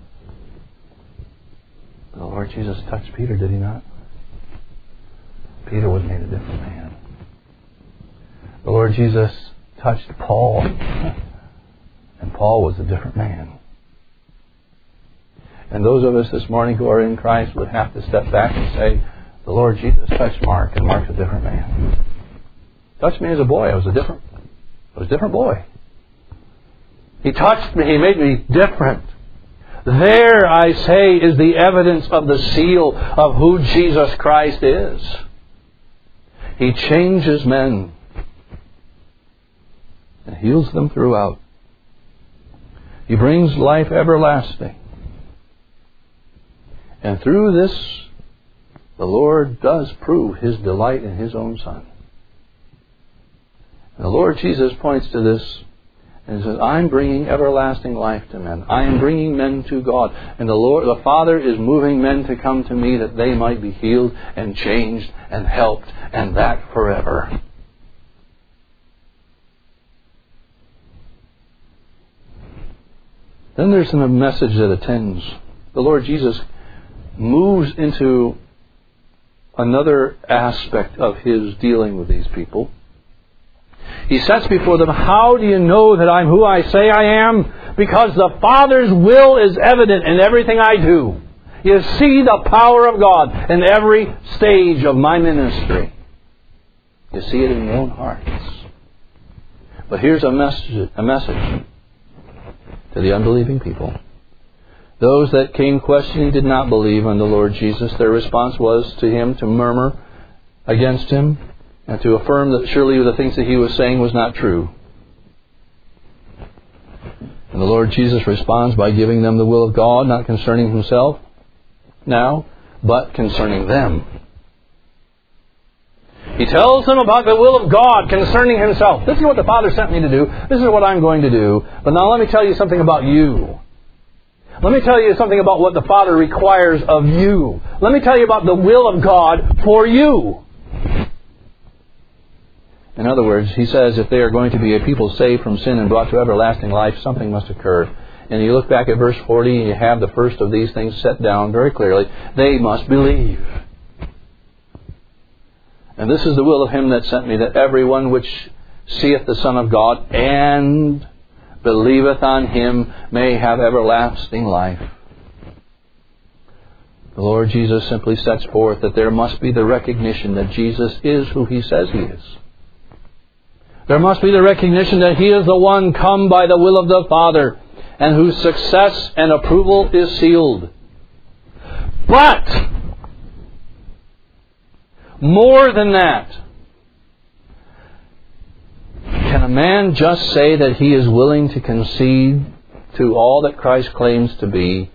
The Lord Jesus touched Peter, did He not? Peter was made a different man. The Lord Jesus touched Paul, and Paul was a different man. And those of us this morning who are in Christ would have to step back and say, the Lord Jesus touched Mark, and Mark's a different man. Touched me as a boy. I was a different boy. He touched me. He made me different. There, I say, is the evidence of the seal of who Jesus Christ is. He changes men and heals them throughout. He brings life everlasting. And through this, the Lord does prove His delight in His own Son. And the Lord Jesus points to this and says, I'm bringing everlasting life to men. I am bringing men to God. And the Father is moving men to come to me that they might be healed and changed and helped, and that forever. Then there's a message that attends. The Lord Jesus moves into another aspect of His dealing with these people. He sets before them, how do you know that I'm who I say I am? Because the Father's will is evident in everything I do. You see the power of God in every stage of my ministry. You see it in your own hearts. But here's a message to the unbelieving people. Those that came questioning did not believe on the Lord Jesus. Their response was to Him to murmur against Him and to affirm that surely the things that He was saying was not true. And the Lord Jesus responds by giving them the will of God, not concerning Himself now, but concerning them. He tells them about the will of God concerning Himself. This is what the Father sent me to do. This is what I'm going to do. But now let me tell you something about you. Let me tell you something about what the Father requires of you. Let me tell you about the will of God for you. In other words, He says if they are going to be a people saved from sin and brought to everlasting life, something must occur. And you look back at verse 40 and you have the first of these things set down very clearly. They must believe. And this is the will of Him that sent me, that everyone which seeth the Son of God and believeth on Him may have everlasting life. The Lord Jesus simply sets forth that there must be the recognition that Jesus is who He says He is. There must be the recognition that He is the one come by the will of the Father and whose success and approval is sealed. But more than that, can a man just say that he is willing to concede to all that Christ claims to be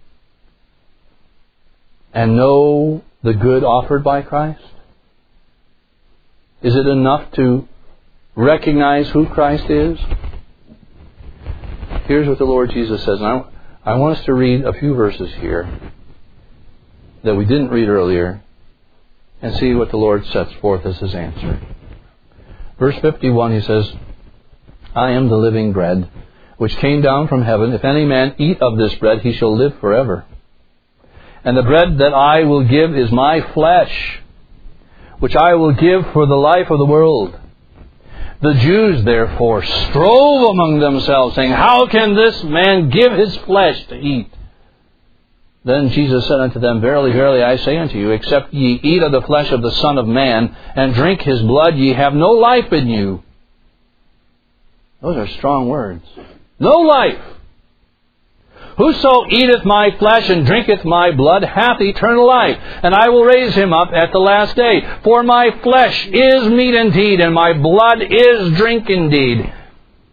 and know the good offered by Christ? Is it enough to recognize who Christ is? Here's what the Lord Jesus says. And I want us to read a few verses here that we didn't read earlier and see what the Lord sets forth as His answer. Verse 51, He says, I am the living bread, which came down from heaven. If any man eat of this bread, he shall live forever. And the bread that I will give is my flesh, which I will give for the life of the world. The Jews, therefore, strove among themselves, saying, how can this man give his flesh to eat? Then Jesus said unto them, verily, verily, I say unto you, except ye eat of the flesh of the Son of Man, and drink His blood, ye have no life in you. Those are strong words. No life. Whoso eateth my flesh and drinketh my blood hath eternal life, and I will raise him up at the last day. For my flesh is meat indeed, and my blood is drink indeed.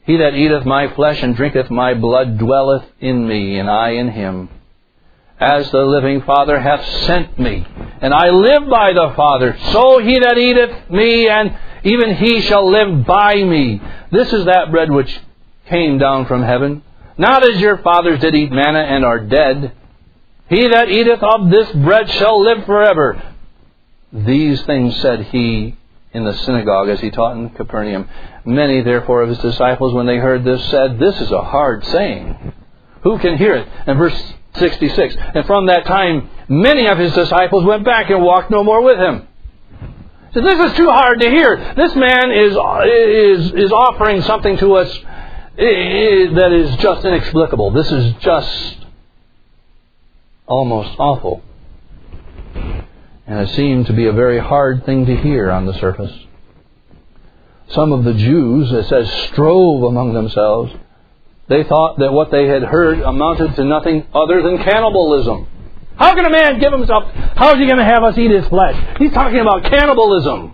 He that eateth my flesh and drinketh my blood dwelleth in me, and I in him. As the living Father hath sent me, and I live by the Father, so he that eateth me, and even he shall live by me. This is that bread which came down from heaven, not as your fathers did eat manna and are dead. He that eateth of this bread shall live forever. These things said he in the synagogue as he taught in Capernaum. Many therefore of his disciples, when they heard this, said, This is a hard saying. Who can hear it? And verse 66, and from that time many of his disciples went back and walked no more with him. So this is too hard to hear. This man is offering something to us that is just inexplicable. This is just almost awful. And it seemed to be a very hard thing to hear on the surface. Some of the Jews, it says, strove among themselves. They thought that what they had heard amounted to nothing other than cannibalism. How can a man give himself? How is he going to have us eat his flesh? He's talking about cannibalism.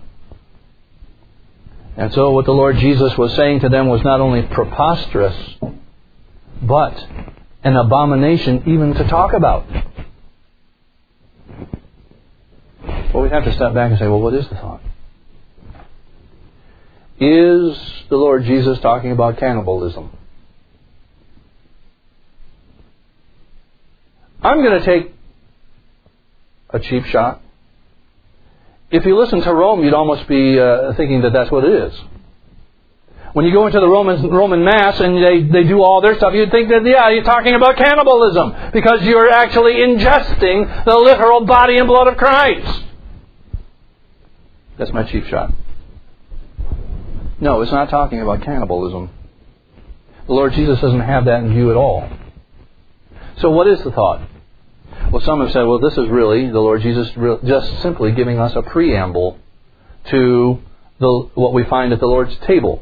And so what the Lord Jesus was saying to them was not only preposterous, but an abomination even to talk about. Well, we'd have to step back and say, well, what is the thought? Is the Lord Jesus talking about cannibalism? I'm going to take a cheap shot. If you listen to Rome, you'd almost be thinking that that's what it is. When you go into the Roman Mass and they do all their stuff, you'd think that, yeah, you're talking about cannibalism because you're actually ingesting the literal body and blood of Christ. That's my cheap shot. No, it's not talking about cannibalism. The Lord Jesus doesn't have that in view at all. So what is the thought? Well, some have said, well, this is really the Lord Jesus just simply giving us a preamble to what we find at the Lord's table.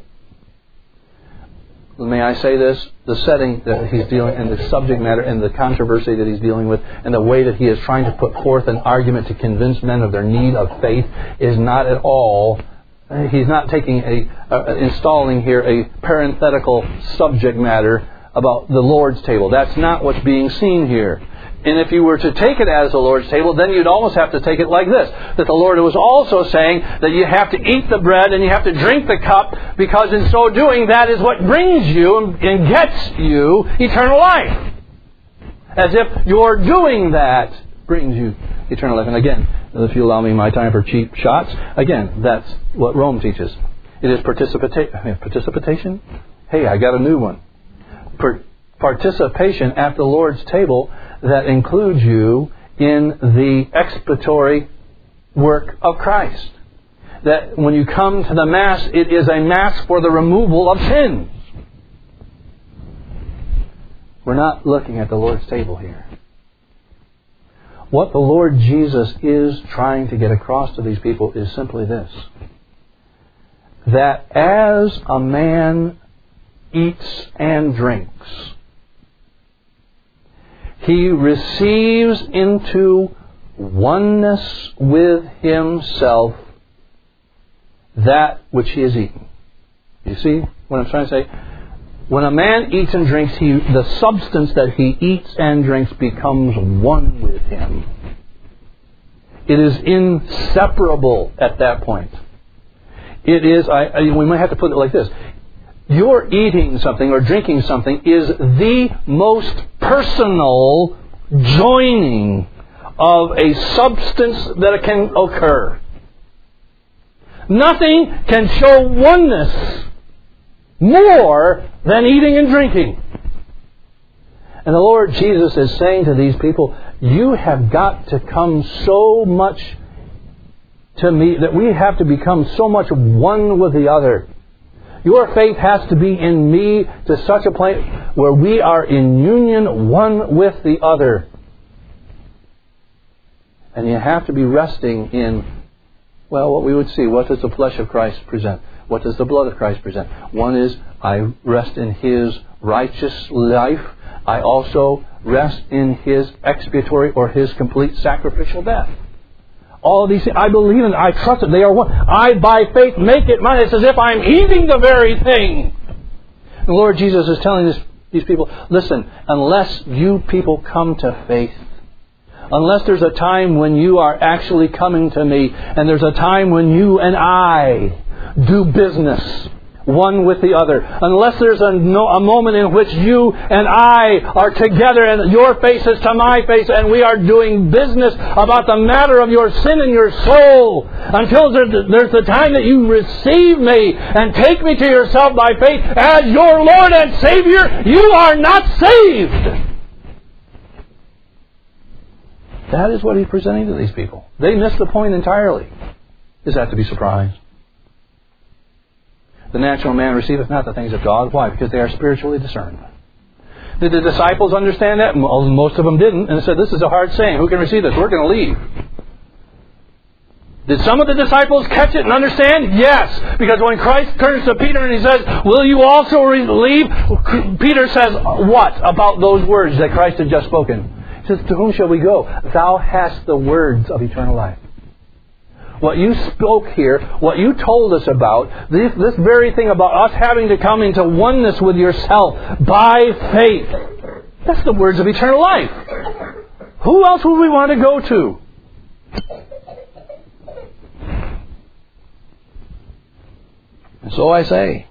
May I say this? The setting that he's dealing and the subject matter and the controversy that he's dealing with and the way that he is trying to put forth an argument to convince men of their need of faith is not at all. He's not taking installing here a parenthetical subject matter about the Lord's table. That's not what's being seen here. And if you were to take it as the Lord's table, then you'd almost have to take it like this. That the Lord was also saying that you have to eat the bread and you have to drink the cup, because in so doing, that is what brings you and gets you eternal life. As if your doing that brings you eternal life. And again, if you allow me my time for cheap shots, again, that's what Rome teaches. It is participation? Hey, I got a new one. Participation at the Lord's table that includes you in the expiatory work of Christ. That when you come to the Mass, it is a Mass for the removal of sins. We're not looking at the Lord's table here. What the Lord Jesus is trying to get across to these people is simply this. That as a man eats and drinks, he receives into oneness with himself that which he has eaten. You see what I'm trying to say? When a man eats and drinks, the substance that he eats and drinks becomes one with him. It is inseparable at that point. It is, we might have to put it like this. Your eating something or drinking something is the most personal joining of a substance that can occur. Nothing can show oneness more than eating and drinking. And the Lord Jesus is saying to these people, you have got to come so much to me that we have to become so much one with the other. Your faith has to be in me to such a point where we are in union one with the other. And you have to be resting in, well, what we would see. What does the flesh of Christ present? What does the blood of Christ present? One is, I rest in His righteous life. I also rest in His expiatory or His complete sacrificial death. All of these things, I believe in, I trust it, they are one. I, by faith, make it mine. It's as if I'm eating the very thing The Lord Jesus is telling these people, listen, unless you people come to faith, unless there's a time when you are actually coming to me, and there's a time when you and I do business one with the other, unless there's a moment in which you and I are together and your face is to my face and we are doing business about the matter of your sin and your soul, until there's the time that you receive me and take me to yourself by faith as your Lord and Savior, you are not saved. That is what He's presenting to these people. They miss the point entirely. Is that to be surprised? The natural man receiveth not the things of God. Why? Because they are spiritually discerned. Did the disciples understand that? Most of them didn't. And they said, this is a hard saying. Who can receive this? We're going to leave. Did some of the disciples catch it and understand? Yes. Because when Christ turns to Peter and He says, will you also leave? Peter says, what about those words that Christ had just spoken? He says, to whom shall we go? Thou hast the words of eternal life. What you spoke here, what you told us about, this very thing about us having to come into oneness with yourself by faith, that's the words of eternal life. Who else would we want to go to? And so I say,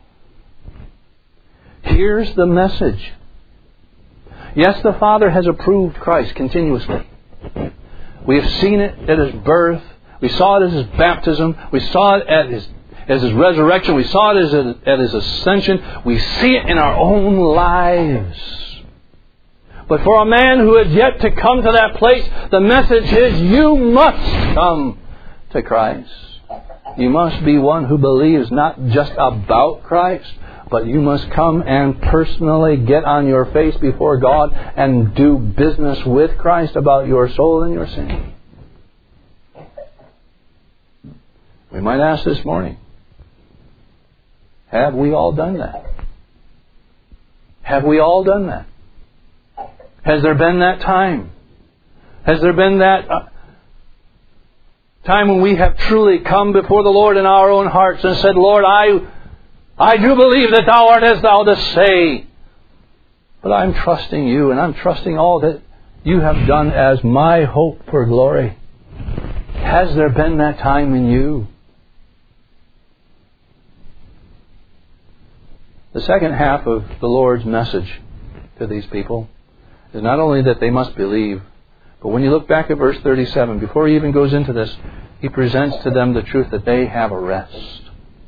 here's the message. Yes, the Father has approved Christ continuously. We have seen it at His birth. We saw it at His baptism. We saw it at His resurrection. We saw it at His ascension. We see it in our own lives. But for a man who has yet to come to that place, the message is you must come to Christ. You must be one who believes not just about Christ, but you must come and personally get on your face before God and do business with Christ about your soul and your sin. We might ask this morning, have we all done that? Have we all done that? Has there been that time? Has there been that time when we have truly come before the Lord in our own hearts and said, Lord, I do believe that Thou art as Thou dost say, but I'm trusting You and I'm trusting all that You have done as my hope for glory. Has there been that time in you? The second half of the Lord's message to these people is not only that they must believe, but when you look back at verse 37, before He even goes into this, He presents to them the truth that they have a rest.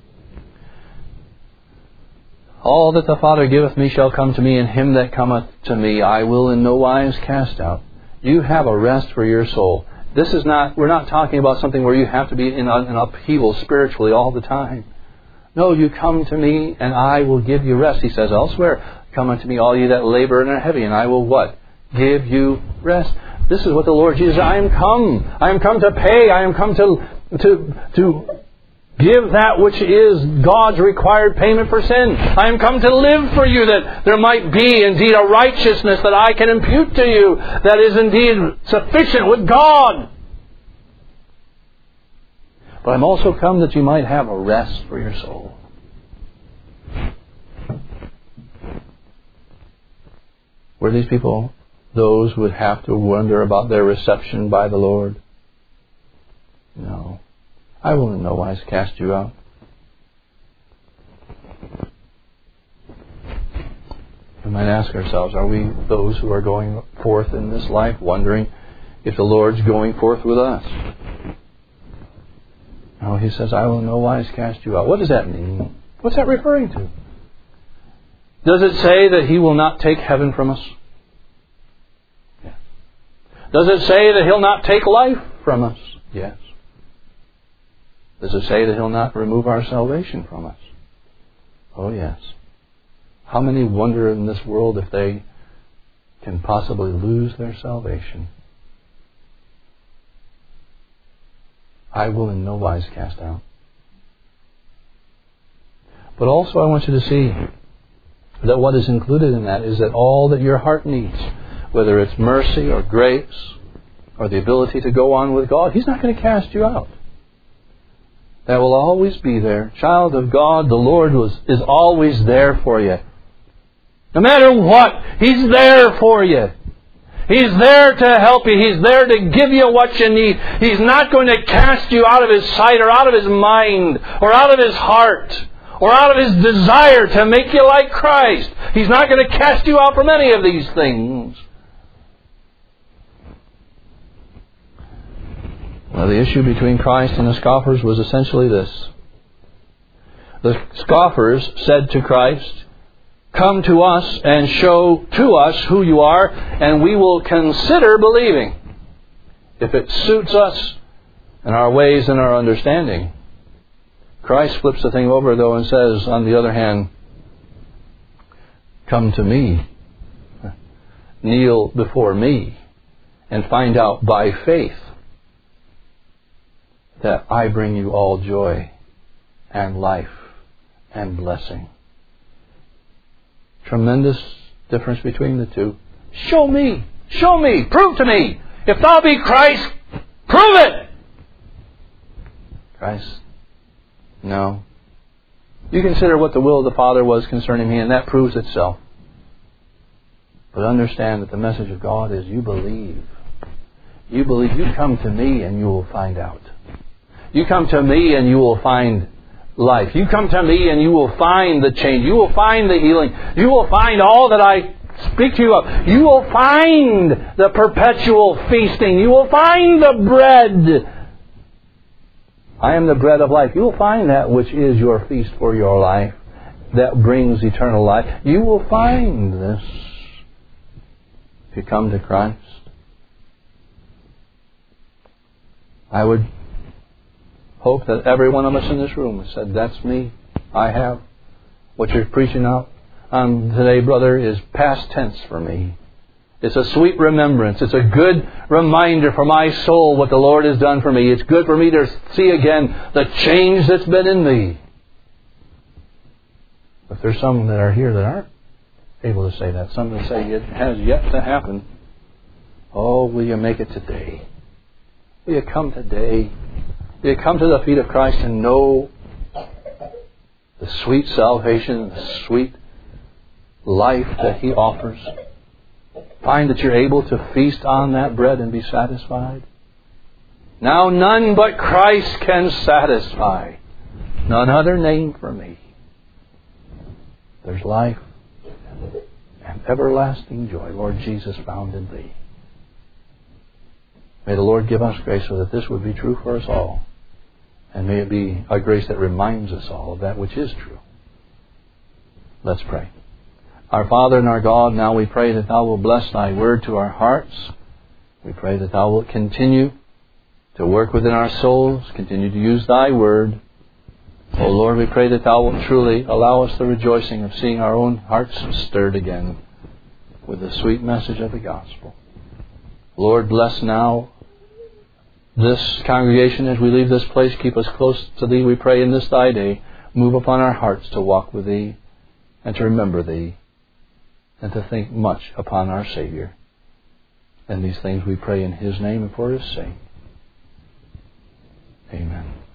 All that the Father giveth me shall come to me, and him that cometh to me I will in no wise cast out. You have a rest for your soul. We're not talking about something where you have to be in an upheaval spiritually all the time. No, you come to me and I will give you rest. He says elsewhere, come unto me all ye that labor and are heavy, and I will what? Give you rest. This is what the Lord Jesus, I am come to pay. I am come to give that which is God's required payment for sin. I am come to live for you, that there might be indeed a righteousness that I can impute to you that is indeed sufficient with God. But I'm also come that you might have a rest for your soul. Were these people those who would have to wonder about their reception by the Lord? No. I will in no wise cast you out. We might ask ourselves, are we those who are going forth in this life wondering if the Lord's going forth with us? No, He says, I will in no wise cast you out. What does that mean? What's that referring to? Does it say that He will not take heaven from us? Yes. Does it say that He'll not take life from us? Yes. Does it say that He'll not remove our salvation from us? Oh, yes. How many wonder in this world if they can possibly lose their salvation? I will in no wise cast out. But also I want you to see that what is included in that is that all that your heart needs, whether it's mercy or grace or the ability to go on with God, He's not going to cast you out. That will always be there. Child of God, the Lord is always there for you. No matter what, He's there for you. He's there to help you. He's there to give you what you need. He's not going to cast you out of His sight or out of His mind or out of His heart or out of His desire to make you like Christ. He's not going to cast you out from any of these things. Well, the issue between Christ and the scoffers was essentially this. The scoffers said to Christ, "Come to us and show to us who you are, and we will consider believing, if it suits us and our ways and our understanding." Christ flips the thing over, though, and says, on the other hand, "Come to me, kneel before me, and find out by faith that I bring you all joy and life and blessing." Tremendous difference between the two. Show me, prove to me. If thou be Christ, prove it. Christ, no. You consider what the will of the Father was concerning me, and that proves itself. But understand that the message of God is you believe. You believe. You come to me and you will find out. You come to me and you will find life. You come to me and you will find the change. You will find the healing. You will find all that I speak to you of. You will find the perpetual feasting. You will find the bread. I am the bread of life. You will find that which is your feast for your life, that brings eternal life. You will find this if you come to Christ. I would hope that every one of us in this room has said, "That's me. I have. What you're preaching out on today, brother, is past tense for me. It's a sweet remembrance. It's a good reminder for my soul what the Lord has done for me. It's good for me to see again the change that's been in me." If there's some that are here that aren't able to say that, some that say it has yet to happen, oh, will you make it today? Will you come today? Will you come to the feet of Christ and know the sweet salvation, the sweet life that He offers? Find that you're able to feast on that bread and be satisfied. Now none but Christ can satisfy. None other name for me. There's life and everlasting joy, Lord Jesus, found in Thee. May the Lord give us grace so that this would be true for us all. And may it be a grace that reminds us all of that which is true. Let's pray. Our Father and our God, now we pray that Thou wilt bless Thy Word to our hearts. We pray that Thou wilt continue to work within our souls, continue to use Thy Word. Oh Lord, we pray that Thou wilt truly allow us the rejoicing of seeing our own hearts stirred again with the sweet message of the gospel. Lord, bless now this congregation as we leave this place. Keep us close to Thee, we pray, in this Thy day. Move upon our hearts to walk with Thee and to remember Thee and to think much upon our Savior. And these things we pray in His name and for His sake. Amen.